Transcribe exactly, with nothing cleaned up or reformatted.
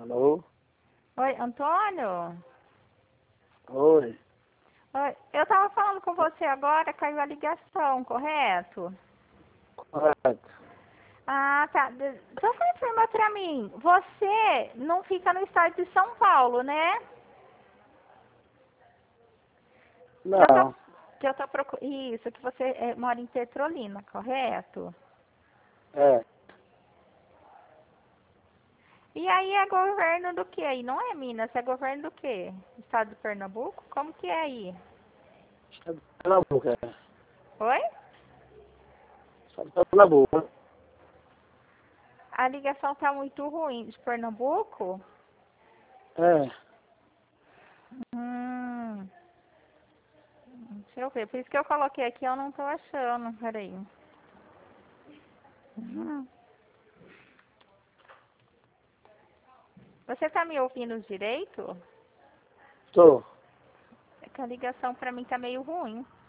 Alô? Oi, Antônio? Oi. Oi, eu tava falando com você agora, caiu a ligação, correto? Correto. Ah, tá. De- Então confirma pra mim, você não fica no estado de São Paulo, né? Que eu tô, Não. que eu tô procu... Isso, que você eh, mora em Petrolina, correto? É. E aí é governo do que aí? Não é Minas, é governo do quê? Estado de Pernambuco? Como que é aí? Estado de Pernambuco, é. Oi? Estado de Pernambuco. A ligação tá muito ruim. De Pernambuco? É. Hum, deixa eu ver. Por isso que eu coloquei aqui, eu não tô achando. Peraí. Hum. Você tá me ouvindo direito? Estou. É que a ligação pra mim tá meio ruim.